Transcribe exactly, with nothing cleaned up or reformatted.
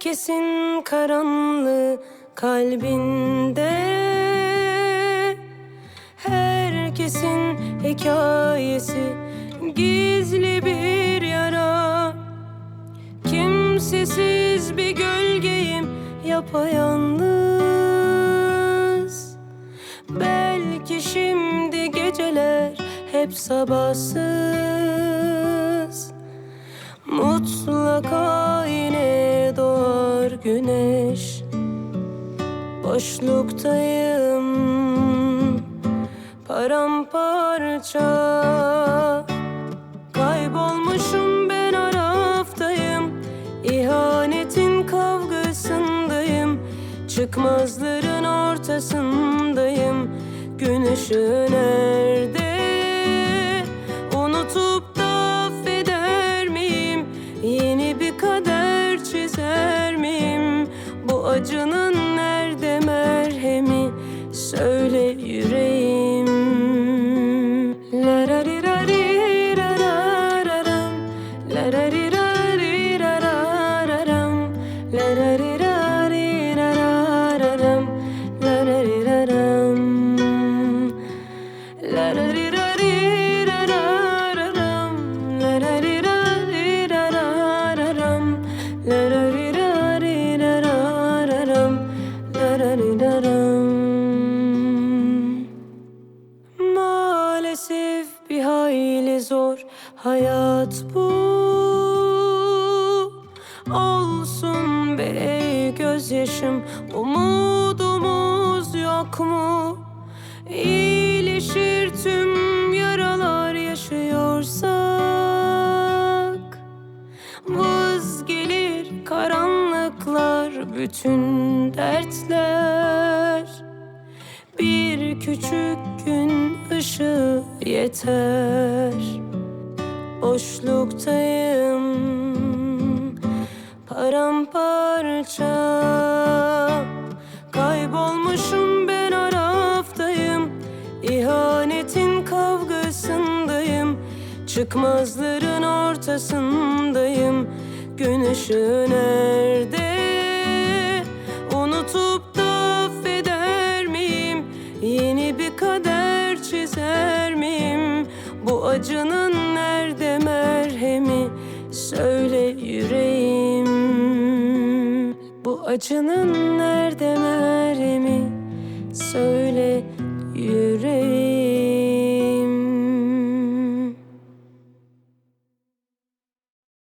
Herkesin karanlığı kalbinde, herkesin hikayesi gizli bir yara. Kimsesiz bir gölgeyim, yapayalnız. Belki şimdi geceler hep sabahsız. Mutlaka yine doğar güneş. Boşluktayım, paramparça. Kaybolmuşum ben araftayım, İhanetin kavgasındayım. Çıkmazların ortasındayım. Gün ışığı nerede? Unutup da affeder miyim? Yeni bir kader çizer miyim? Bu acının nerede merhemi? Söyle yüreğim. Lararirariraram, lararirariraram, lararirariraram, larariraram, lararirariraram, lararirariraram, lararirariraram, larariraram. Maalesef bir hayli zor hayat bu. Olsun be gözyaşım, umudumuz yok mu? İyileşir tüm yaralar yaşıyorsak. Vız gelir karanlıklar, bütün dertler. Bir küçük gün ışığı yeter. Boşluktayım, paramparça. Kaybolmuşum ben araftayım, İhanetin kavgasındayım. Çıkmazların ortasındayım. Gün ışığı nerede? Unutup da affeder miyim? Yeni bir kader çizer miyim? Bu acının nerede merhemi? Söyle yüreğim. Bu acının nerede merhemi? Söyle